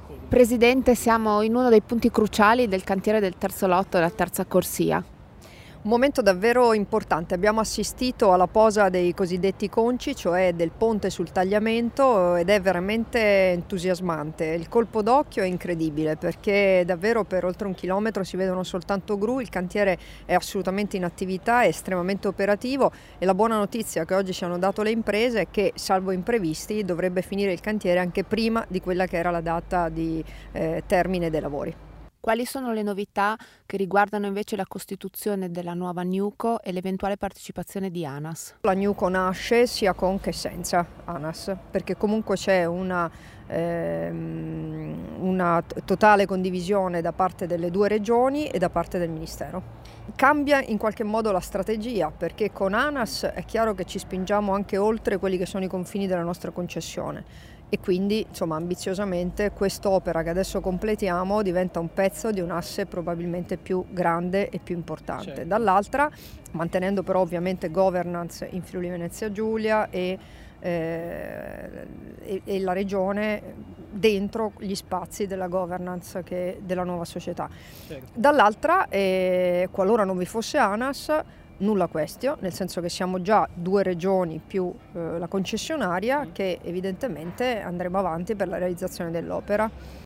Presidente, siamo in uno dei punti cruciali del cantiere del terzo lotto e della terza corsia. Un momento davvero importante, abbiamo assistito alla posa dei cosiddetti conci, cioè del ponte sul tagliamento, ed è veramente entusiasmante. Il colpo d'occhio è incredibile perché davvero per oltre 1 chilometro si vedono soltanto gru, il cantiere è assolutamente in attività, è estremamente operativo e la buona notizia che oggi ci hanno dato le imprese è che, salvo imprevisti, dovrebbe finire il cantiere anche prima di quella che era la data di termine dei lavori. Quali sono le novità che riguardano invece la costituzione della nuova Newco e l'eventuale partecipazione di ANAS? La Newco nasce sia con che senza ANAS, perché comunque c'è una totale condivisione da parte delle due regioni e da parte del Ministero. Cambia in qualche modo la strategia, perché con ANAS è chiaro che ci spingiamo anche oltre quelli che sono i confini della nostra concessione e quindi insomma ambiziosamente quest'opera che adesso completiamo diventa un pezzo di un asse probabilmente più grande e più importante. Certo. Dall'altra mantenendo però ovviamente governance in Friuli Venezia Giulia e la regione dentro gli spazi della governance della nuova società. Certo. Dall'altra, qualora non vi fosse ANAS, nulla questio, nel senso che siamo già due regioni più la concessionaria che evidentemente andremo avanti per la realizzazione dell'opera.